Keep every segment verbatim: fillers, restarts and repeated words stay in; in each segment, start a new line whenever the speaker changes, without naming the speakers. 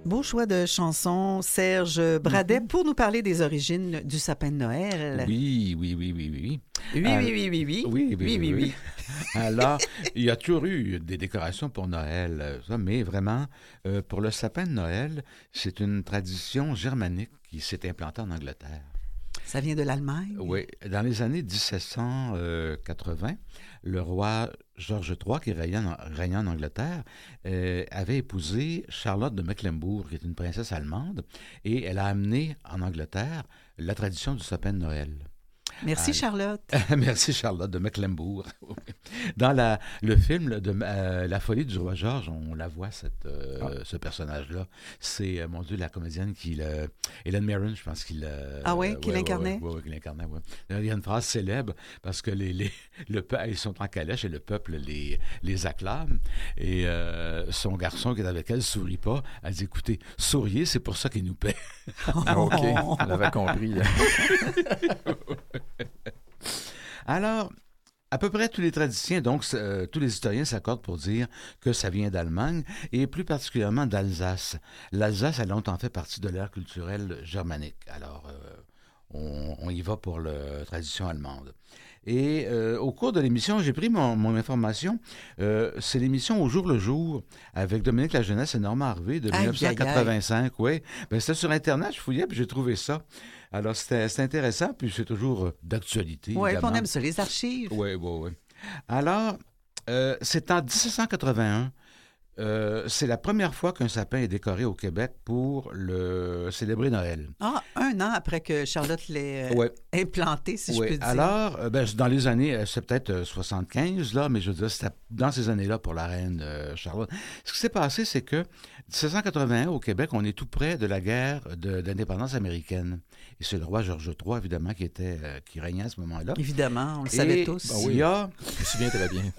Beau choix de chanson, Serge Bradet,
Mm-hmm.
pour nous parler des origines du sapin de Noël.
Oui, oui, oui, oui, oui.
Oui,
Euh,
oui, oui, oui, oui.
Oui, oui, oui,
oui, oui, oui.
Alors, il y a toujours eu des décorations pour Noël, euh, ça, mais vraiment, euh, pour le sapin de Noël, c'est une tradition germanique qui s'est implantée en Angleterre.
Ça vient de l'Allemagne?
Oui, dans les années dix-sept cent quatre-vingts, le roi George trois, qui régnait en, régnait en Angleterre, euh, avait épousé Charlotte de Mecklembourg, qui est une princesse allemande, et elle a amené en Angleterre la tradition du sapin de Noël.
Merci,
Ah,
Charlotte.
Merci, Charlotte de Mecklembourg. Dans la, le film de euh, La folie du roi George, on la voit, cette, euh, ah. ce personnage-là. C'est, euh, mon Dieu, la comédienne qui le... Helen Mirren, je pense qu'il... Euh,
ah oui, qui
ouais,
l'incarnait?
Oui, ouais, ouais, qui l'incarnait, oui. Il y a une phrase célèbre, parce que les, les, le, ils sont en calèche et le peuple les, les acclame. Et euh, son garçon qui est avec elle ne sourit pas. Elle dit, écoutez, souriez, c'est pour ça qu'il nous paie.
Ah, OK, on l'avait compris. Là.
Alors, à peu près tous les traditions, donc euh, tous les historiens s'accordent pour dire que ça vient d'Allemagne et plus particulièrement d'Alsace. L'Alsace a longtemps fait partie de l'ère culturelle germanique. Alors, euh, on, on y va pour la tradition allemande. Et euh, au cours de l'émission, j'ai pris mon, mon information. Euh, c'est l'émission Au jour le jour avec Dominique Lajeunesse et Normand Harvey de dix-neuf cent quatre-vingt-cinq. Oui, ben, c'était sur Internet, je fouillais puis j'ai trouvé ça. Alors, c'était, c'était intéressant, puis c'est toujours euh, d'actualité.
Oui, on aime ça, les archives.
Oui, oui, oui. Alors, euh, c'est en dix-sept cent quatre-vingt-un. Euh, c'est la première fois qu'un sapin est décoré au Québec pour le célébrer Noël.
Ah, un an après que Charlotte l'ait euh,
ouais.
implanté, si
ouais.
je peux dire.
Alors, euh, ben, dans les années, euh, c'est peut-être euh, soixante-quinze, là, mais je veux dire, c'était dans ces années-là pour la reine euh, Charlotte. Ce qui s'est passé, c'est que dix-sept cent quatre-vingt-un, au Québec, on est tout près de la guerre de, d'indépendance américaine. Et c'est le roi George trois, évidemment, qui, était, euh, qui régnait à ce moment-là.
Évidemment, on le
Et,
savait tous.
Ben oui, il y a...
Je me souviens très bien.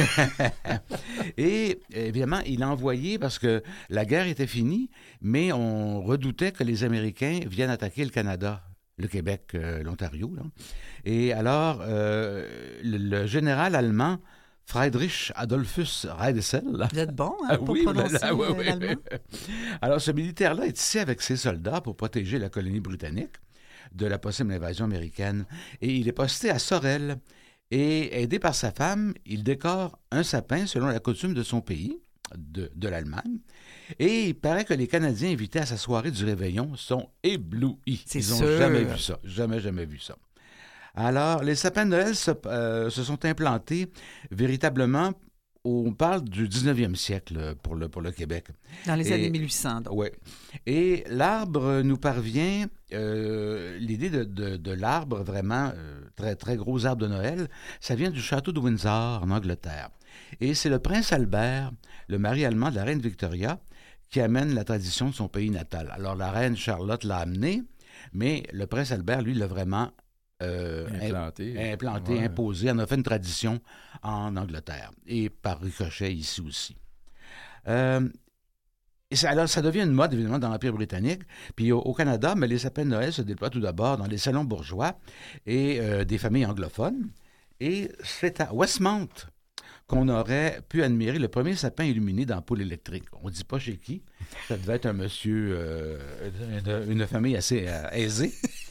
Et évidemment, il a envoyé, parce que la guerre était finie, mais on redoutait que les Américains viennent attaquer le Canada, le Québec, euh, l'Ontario. Là. Et alors, euh, le, le général allemand Friedrich Adolphus Reidesel.
Vous êtes bon hein, pour
oui,
prononcer
là, oui, oui.
l'allemand.
Alors, ce militaire-là est ici avec ses soldats pour protéger la colonie britannique de la possible invasion américaine. Et il est posté à Sorel. Et aidé par sa femme, il décore un sapin selon la coutume de son pays, de, de l'Allemagne. Et il paraît que les Canadiens invités à sa soirée du Réveillon sont éblouis.
C'est
Ils n'ont
sûr.
jamais vu ça. Jamais, jamais vu ça. Alors, les sapins de Noël se, euh, se sont implantés véritablement, on parle du dix-neuvième siècle pour le, pour le Québec.
Dans les
Et,
années mille huit cents, donc.
Oui. Et l'arbre nous parvient, euh, l'idée de, de, de l'arbre, vraiment, euh, très, très gros arbre de Noël, ça vient du château de Windsor, en Angleterre. Et c'est le prince Albert, le mari allemand de la reine Victoria, qui amène la tradition de son pays natal. Alors, la reine Charlotte l'a amené, mais le prince Albert, lui, l'a vraiment... Euh,
implanté,
implanté
ouais.
imposé. On a fait une tradition en Angleterre et par ricochet ici aussi. Euh, et ça, alors, ça devient une mode, évidemment, dans l'Empire britannique. Puis au, au Canada, mais les sapins de Noël se déploient tout d'abord dans les salons bourgeois et euh, des familles anglophones. Et c'est à Westmount qu'on aurait pu admirer le premier sapin illuminé d'ampoule électrique. On ne dit pas chez qui. Ça devait être un monsieur, euh, une, une famille assez euh, aisée.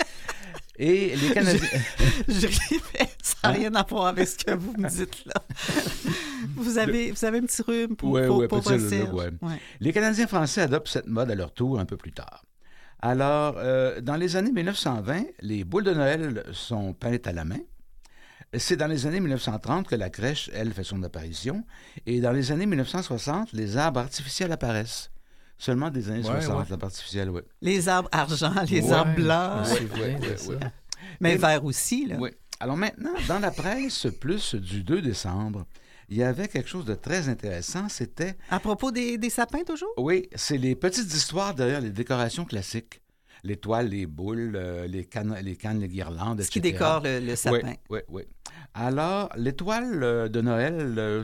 Et les Canadiens...
Je, je répète, ça n'a rien à voir avec ce que vous me dites là. Vous avez, vous avez un petit rhume pour,
ouais,
pour,
ouais,
pour
petit
Serge.
ouais.
Ouais.
Les Canadiens français adoptent cette mode à leur tour un peu plus tard. Alors, euh, dans les années mille neuf cent vingt, les boules de Noël sont peintes à la main. C'est dans les années mille neuf cent trente que la crèche, elle, fait son apparition. Et dans les années mille neuf cent soixante, les arbres artificiels apparaissent. Seulement des années
ouais,
soixante,
ouais.
l'arbre artificiel, oui.
Les arbres argent, les
ouais,
arbres blancs.
C'est vrai, ouais, ouais.
Mais
Et,
vert aussi, là.
Oui. Alors maintenant, dans la presse plus du deux décembre, il y avait quelque chose de très intéressant, c'était...
À propos des, des sapins, toujours?
Oui, c'est les petites histoires derrière les décorations classiques. Les toiles, les boules, euh, les, cannes, les cannes, les guirlandes, et cetera.
Ce qui décore le, le sapin.
Oui, oui, oui. Alors, l'étoile de Noël,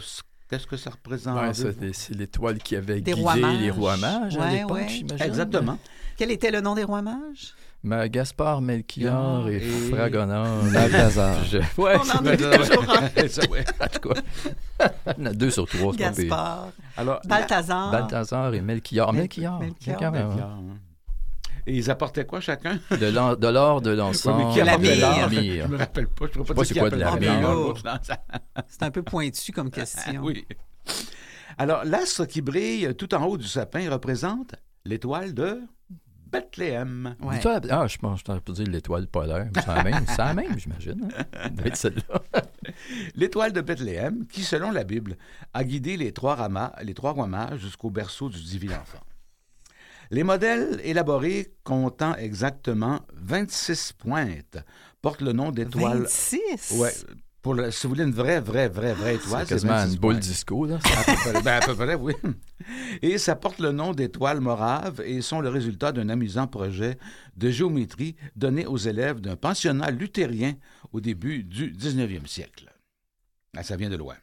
qu'est-ce que ça représente?
Ouais, ça, c'est, c'est l'étoile qui avait
Des
guidé
rois mages.
les rois mages à
Ouais,
l'époque,
ouais.
j'imagine.
Exactement.
Quel était le nom des rois mages?
Mais Gaspard, Melchior et,
Et-
Fragonard.
Balthazar.
Je- Ouais,
On en
c'est-
est toujours en
Ça, ouais.
en tout cas. Il y en a deux sur trois, c'est pas pire.
Gaspard.
Alors,
Balthazar.
Balthazar et Melchior.
Mel-
Melchior.
Melchior.
Melchior, ouais, ouais.
Melchior, hein. Et ils apportaient quoi chacun?
De, l'or, de l'or, de l'encens,
Oui, mais qui apportait
la
l'or?
de
Je
myrrhe.
me rappelle pas. Je ne sais
pas c'est quoi de la
myrrhe.
Ah,
C'est un peu pointu comme question.
oui. Alors, l'astre qui brille tout en haut du sapin représente l'étoile de Bethléem.
Ouais.
Dis-toi, ah, je pense que je t'aurais pu dire l'étoile polaire. C'est la même, c'est la même, j'imagine. Hein? Ça doit être celle-là.
L'étoile de Bethléem, qui, selon la Bible, a guidé les trois, ramas, les trois rois mages jusqu'au berceau du divin enfant. Les modèles élaborés comptant exactement vingt-six pointes portent le nom d'étoile.
vingt-six?
Ouais, pour le, si vous voulez une vraie, vraie, vraie, vraie étoile,
C'est quasiment
vingt-six
une boule
pointes.
disco, là.
À peu près, ben, à peu près, oui. Et ça porte le nom d'étoiles moraves et sont le résultat d'un amusant projet de géométrie donné aux élèves d'un pensionnat luthérien au début du dix-neuvième siècle. Ah, ça vient de loin.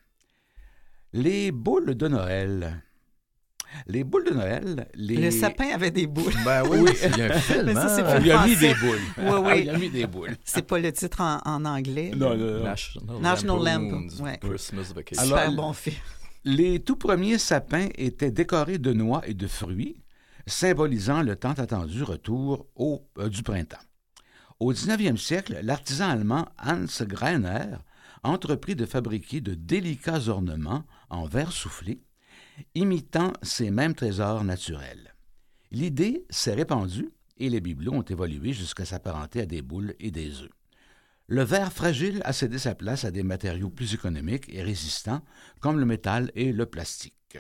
Les boules de Noël. Les boules de Noël, les...
Le sapin avait des boules.
Ben oui,
Oui.
il y a un film,
Mais ça, c'est
hein?
pas-
Il a mis
français.
des boules.
Oui,
Ah,
oui.
il a mis des boules.
C'est pas le titre en, en anglais.
Non, non, non.
National,
National
Lampoon's
Lampoon, ouais.
Christmas Vacation.
Alors,
Super bon film.
Les tout premiers sapins étaient décorés de noix et de fruits, symbolisant le tant attendu retour au, euh, du printemps. Au dix-neuvième siècle, l'artisan allemand Hans Greiner entreprit de fabriquer de délicats ornements en verre soufflé, imitant ces mêmes trésors naturels. L'idée s'est répandue et les bibelots ont évolué jusqu'à s'apparenter à des boules et des œufs. Le verre fragile a cédé sa place à des matériaux plus économiques et résistants, comme le métal et le plastique.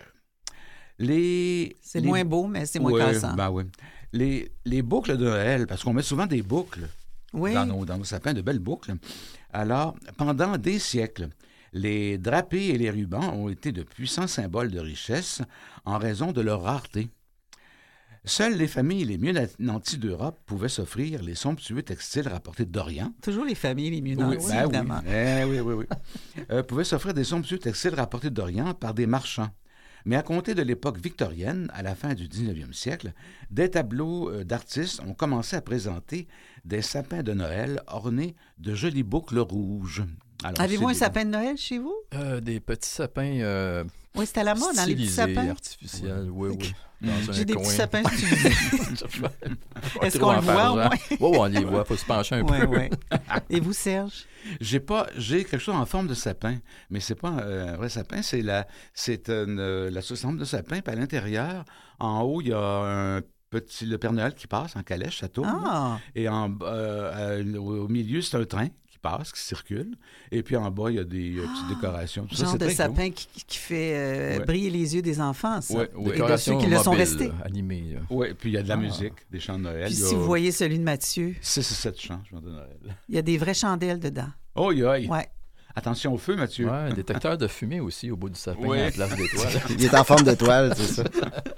Les,
C'est
les-
moins beau, mais c'est moins
Ouais,
cassant.
ben oui. Les, les boucles de Noël, parce qu'on met souvent des boucles
oui.
dans, nos, dans nos sapins, de belles boucles. Alors, pendant des siècles, les drapés et les rubans ont été de puissants symboles de richesse en raison de leur rareté. Seules les familles les mieux nanties d'Europe pouvaient s'offrir les somptueux textiles rapportés d'Orient.
Toujours les familles les mieux
Oui,
nanties,
ben oui.
évidemment.
Eh oui, oui, oui. Euh, pouvaient s'offrir des somptueux textiles rapportés d'Orient par des marchands. Mais à compter de l'époque victorienne, à la fin du dix-neuvième siècle, des tableaux euh, d'artistes ont commencé à présenter des sapins de Noël ornés de jolies boucles rouges. Alors,
Avez-vous
c'est
un
des-
sapin de Noël chez vous?
Euh, des petits sapins euh,
Oui, c'est à la mode, dans les petits
stylisés,
sapins.
artificiels, oui,
Ok.
oui. Dans un
J'ai des
coin.
petits sapins stylisés.
Pas
Est-ce
trop
qu'on le
en
voit au
parlant.
moins?
Oui, oui, on les voit, il faut se pencher un
Oui,
peu.
oui. Et vous, Serge?
J'ai pas, j'ai quelque chose en forme de sapin, mais c'est pas euh, un vrai sapin, c'est la, c'est une, euh, la sous-forme de sapin, puis à l'intérieur, en haut, il y a un petit, le Père Noël qui passe en calèche, ça tourne,
Ah!
et en, euh, euh, au milieu, c'est un train qui passe, qui circule, et puis en bas, il y a des euh, petites décorations. Tout ça,
Genre
c'est
de
très gros.
sapin qui, qui fait euh,
Ouais.
briller les yeux des enfants, ça.
Ouais, ouais.
Et de
Décoration
ceux qui le sont
mobile,
restés.
là, animée, là.
Oui, puis il y a de la
Ah.
musique, des chants de Noël.
Puis
il y a
si vous voyez celui de Mathieu,
six ou sept chants chants de Noël.
il y a des vraies chandelles dedans.
Oh, aïe!
Ouais.
Attention au feu, Mathieu.
Ouais, un détecteur de fumée aussi au bout du sapin
Oui.
à la place d'étoile.
Il est en forme d'étoile, c'est ça.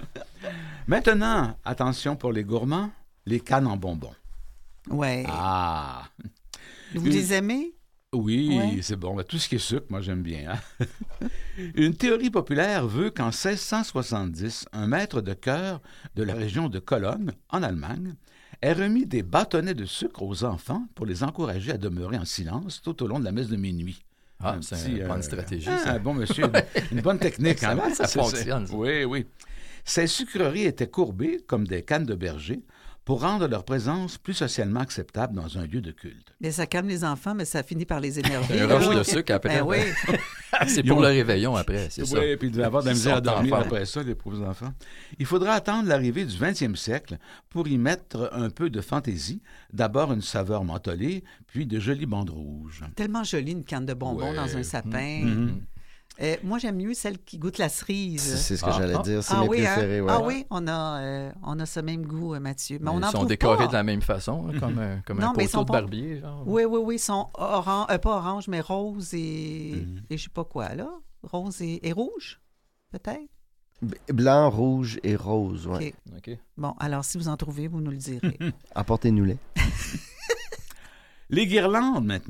Maintenant, attention pour les gourmands, les cannes en bonbons.
Ouais.
Ah!
Vous
une-
les aimez?
Oui,
Ouais.
c'est bon. Tout ce qui est sucre, moi, j'aime bien. hein. Une théorie populaire veut qu'en seize cent soixante-dix, un maître de chœur de la région de Cologne, en Allemagne, ait remis des bâtonnets de sucre aux enfants pour les encourager à demeurer en silence tout au long de la messe de minuit.
Ah,
Un
c'est
petit,
une bonne
euh,
stratégie,
Ah,
ça.
un bon monsieur, une, une bonne technique.
Ça
hein?
va, ça
C'est-
fonctionne,
c'est-
ça.
Oui, oui. Ces sucreries étaient courbées comme des cannes de berger pour rendre leur présence plus socialement acceptable dans un lieu de culte.
Mais ça calme les enfants, mais ça finit par les énerver.
C'est un
là.
rush de sucre après.
Ben oui.
C'est
Ils
pour
ont-
le réveillon après, c'est ça.
Oui, puis il doit avoir de la
Ils
misère à
sortent en
dormir
forme.
après ça, les pauvres enfants. Il faudra attendre l'arrivée du vingtième siècle pour y mettre un peu de fantaisie. D'abord une saveur mentholée, puis de jolies bandes rouges.
Tellement jolie une canne de bonbons
Ouais.
dans un sapin.
Mhm.
Euh, moi, j'aime mieux celle qui goûte la
C'est
cerise.
c'est ce que
Ah,
j'allais
ah.
dire. C'est
Ah
mes
oui, hein?
préférés, ouais.
Ah oui, on a, euh, on a ce même goût, euh, Mathieu. Mais,
Mais
on
ils
en
sont
trouve
décorés
pas.
de la même façon, là, comme un, comme un
Non, mais ils
poteau
sont
de
pas-
barbier. Genre.
Oui, oui, oui, ils sont orange, euh, pas orange, mais rose et,
Mhm.
et je sais pas quoi, là. Rose et, et rouge, peut-être?
B- Blanc, rouge et rose, ouais.
OK.
OK.
Bon, alors, si vous en trouvez, vous nous le direz.
Apportez-nous-les.
Les guirlandes, maintenant.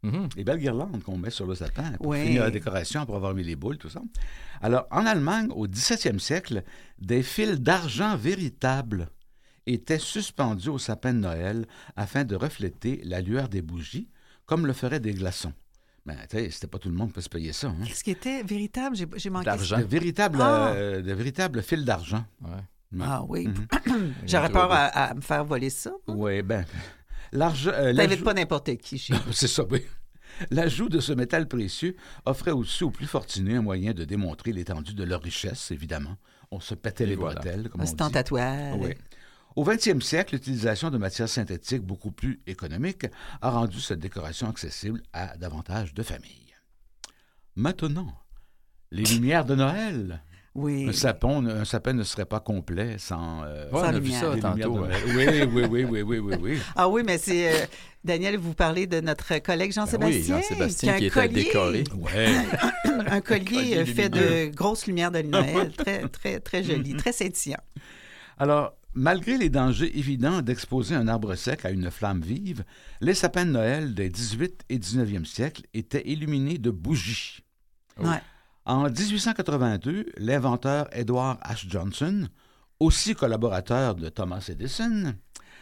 Mhm.
Les belles guirlandes qu'on met sur le sapin pour
Oui.
finir la décoration, pour avoir mis les boules, tout ça. Alors, en Allemagne, au dix-septième siècle, des fils d'argent véritables étaient suspendus au sapin de Noël afin de refléter la lueur des bougies, comme le feraient des glaçons. Mais tu sais, c'était pas tout le monde qui peut se payer ça. Hein?
Qu'est-ce qui était véritable? J'ai, j'ai manqué.
D'argent.
De véritables,
Ah.
euh, de véritables fils d'argent.
Ouais.
Ouais.
Ah oui.
Mhm.
J'aurais
Trop
peur
beau.
à, à me faire voler ça.
Oui, ben, l'argent... euh,
T'invites
l'ajout-
pas n'importe qui chez nous.
C'est ça, oui. L'ajout de ce métal précieux offrait aussi aux plus fortunés un moyen de démontrer l'étendue de leur richesse, évidemment. On se pétait
Et
les
voilà.
bretelles, comme
Un
on dit.
stand tatouage.
Oui. Au vingtième siècle, l'utilisation de matières synthétiques beaucoup plus économiques a rendu cette décoration accessible à davantage de familles. Maintenant, les lumières de Noël.
Oui.
Un sapin, un sapin ne serait pas complet sans... euh,
Ouais, on
Sans
a vu
lumière.
ça
les lumières
tantôt.
de
hein.
Noël. Oui, oui, oui, oui, oui, oui, oui.
Ah oui, mais c'est... euh, Daniel, vous parlez de notre collègue
Ben oui,
Jean-Sébastien.
Jean-Sébastien
a
qui
un
était
collier,
décoré.
Ouais.
Un collier
collier
euh, fait
lumineux.
de grosses lumières de Noël. Très, très, très joli, très scintillant.
Alors, malgré les dangers évidents d'exposer un arbre sec à une flamme vive, les sapins de Noël des dix-huitième et dix-neuvième siècles étaient illuminés de bougies.
Oh.
Ouais.
En dix-huit cent quatre-vingt-deux, l'inventeur Edward H. Johnson, aussi collaborateur de Thomas Edison,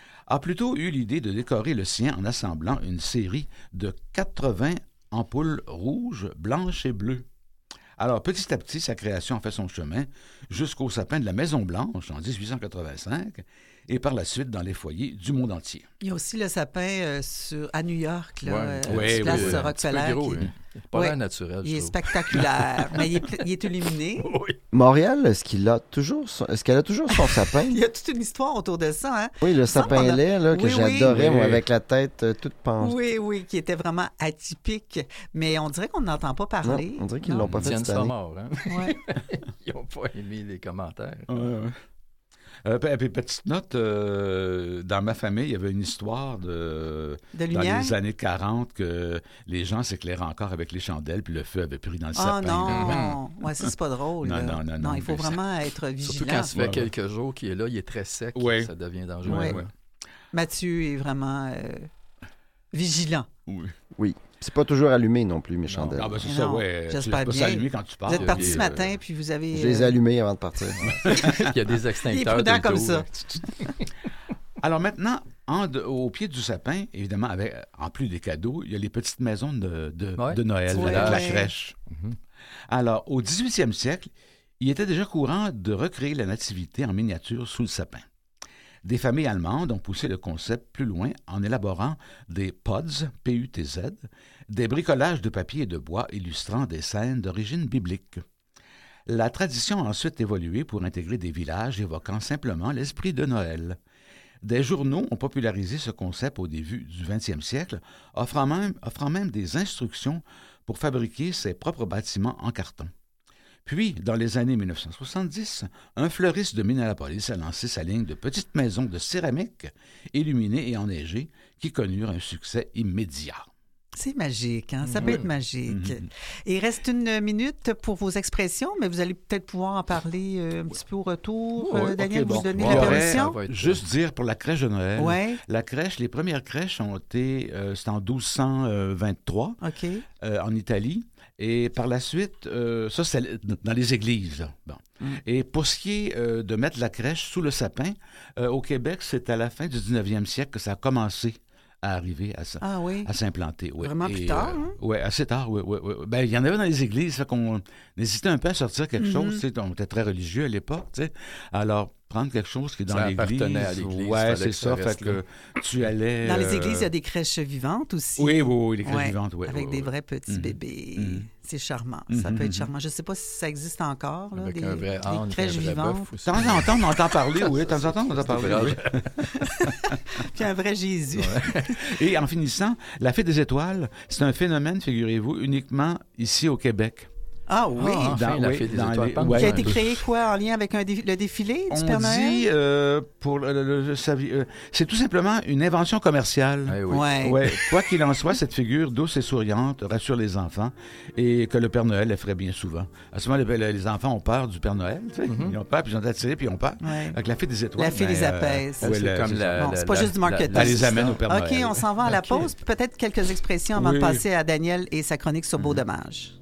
a plutôt eu l'idée de décorer le sien en assemblant une série de quatre-vingts ampoules rouges, blanches et bleues. Alors, petit à petit, sa création a fait son chemin jusqu'au sapin de la Maison-Blanche en dix-huit cent quatre-vingt-cinq et par la suite dans les foyers du monde entier.
Il y a aussi le sapin euh, sur, à New York, là,
Ouais.
euh,
Ouais,
sur place
oui, oui.
Un petit peu
Rockefeller.
gros,
qui-
hein. Pas
Ouais.
l'air naturel,
Il
je
est
trouve.
spectaculaire, mais il est, il est illuminé.
Montréal, est-ce qu'il a toujours son... est-ce qu'elle a toujours son sapin?
Il y a toute une histoire autour de ça, hein?
Oui, le
semble
sapin
qu'on a-
laid là, que
Oui, oui.
j'adorais, moi,
Oui.
avec la tête euh, toute pensée.
Oui, oui, qui était vraiment atypique. Mais on dirait qu'on n'entend pas parler.
Non, on dirait qu'ils
Non?
l'ont pas
Ils
fait
tiennent
cette
ça
année.
mort, hein?
Ouais.
Ils n'ont pas aimé les commentaires.
Ouais, ouais. Euh, pe- puis, petite note, euh, dans ma famille, il y avait une histoire de,
De
dans
lumière?
les années quarante que les gens s'éclairaient encore avec les chandelles, puis le feu avait pris dans le
Ah
sapin. là.
non! Ouais, ça, c'est pas drôle.
Non,
là.
non, non, non,
il faut
mais ça-
vraiment être vigilant.
Surtout quand ça fait
Ouais, ouais.
quelques jours qu'il est là, il est très sec,
Ouais.
ça devient dangereux.
Ouais.
Ouais.
Mathieu est vraiment euh, vigilant.
Oui.
Oui. C'est pas toujours allumé non plus, mes chandelles.
Ah, ben, c'est
Mais
ça,
non,
ouais. Tu
j'espère
laisses pas
bien.
ça allumé quand tu pars.
Vous êtes parti
il y a
ce
des,
matin,
euh,
puis vous avez...
Je les ai
euh,
allumés avant de partir.
Il y a des extincteurs
prudent
de
comme
dos,
ça.
là.
Alors maintenant, en de- au pied du sapin, évidemment, avec, en plus des cadeaux, il y a les petites maisons de, de,
Ouais.
de Noël,
Ouais.
avec la
Ouais.
crèche.
Mhm.
Alors, au dix-huitième siècle, il était déjà courant de recréer la nativité en miniature sous le sapin. Des familles allemandes ont poussé le concept plus loin en élaborant des pods, P U T Z, des bricolages de papier et de bois illustrant des scènes d'origine biblique. La tradition a ensuite évolué pour intégrer des villages évoquant simplement l'esprit de Noël. Des journaux ont popularisé ce concept au début du vingtième siècle, offrant même, offrant même des instructions pour fabriquer ses propres bâtiments en carton. Puis, dans les années mille neuf cent soixante-dix, un fleuriste de Minneapolis a lancé sa ligne de petites maisons de céramique illuminées et enneigées qui connurent un succès immédiat.
C'est magique, hein? Ça peut
Oui.
être magique.
Mhm.
Et il reste une minute pour vos expressions, mais vous allez peut-être pouvoir en parler euh, un petit peu au retour.
Ouais,
Euh,
ouais,
Daniel,
ok,
vous
bon.
donnez
Bon,
la
ouais,
permission?
ça va être-
Juste dire pour la crèche de Noël,
Oui,
la crèche, les premières crèches ont été, euh, c'était en douze cent vingt-trois
OK.
euh, en Italie. Et par la suite, euh, ça, c'est dans les églises. Là. Bon.
Mm.
Et pour ce qui est euh, de mettre la crèche sous le sapin, euh, au Québec, c'est à la fin du dix-neuvième siècle que ça a commencé à arriver à, ça,
Ah oui.
à s'implanter. Ouais.
Vraiment
Et,
plus tard,
euh,
hein?
Oui, assez tard, oui. oui, oui. Ben, il y en avait dans les églises, fait qu'on hésitait un peu à sortir quelque
Mhm.
chose. Tu sais, on était très religieux à l'époque. Tu sais. Alors, prendre quelque chose qui est dans
Ça
l'église.
appartenait à l'église,
Ouais,
fallait
c'est
que ça
ça. Fait
reste
que tu allais.
Dans les
euh,
églises, il y a des crèches vivantes aussi.
Oui, oui, oui, les crèches
Ouais,
vivantes, oui.
avec
oui,
des
oui.
vrais petits
Mhm.
bébés.
Mhm.
C'est charmant. Ça
Mhm,
peut être
mhm.
charmant. Je ne sais pas si ça existe encore, là,
Avec
des,
un vrai
des
âne,
crèches
un vrai
vivantes.
bœuf aussi.
De temps en temps, on entend parler, oui. De temps en temps, on entend parler, oui.
Puis un vrai Jésus.
Et en finissant, la fête des étoiles, c'est un phénomène, figurez-vous, uniquement ici au Québec.
Ah oui.
Ah, enfin,
Dans-
la
oui,
fée des
dans
étoiles.
les-
Parle-nous
ouais.
Qui a
un
été
peu.
créé quoi en lien avec un dé- le défilé du
On
Père Noël?
dit, euh, pour le, le- le- ça vi- euh, c'est tout simplement une invention commerciale.
Eh oui.
Ouais.
Ouais. Quoi qu'il en soit, cette figure douce et souriante rassure les enfants et que le Père Noël elle ferait bien souvent. À ce moment, les, les enfants ont peur du Père Noël. Tu sais.
Mhm.
Ils ont peur, puis ils ont attiré, puis ils ont peur.
Ouais.
Avec la fée des étoiles.
La fée
ben,
les
euh,
apaise.
ouais,
C'est
le-
comme
c'est
la-
ça.
Bon, c'est pas juste du marketing.
Elle les amène au Père
OK,
Noël.
on s'en va à la
OK.
pause. Puis peut-être quelques expressions avant
Oui.
de passer à Daniel et sa chronique sur Beau
Mhm.
Dommage.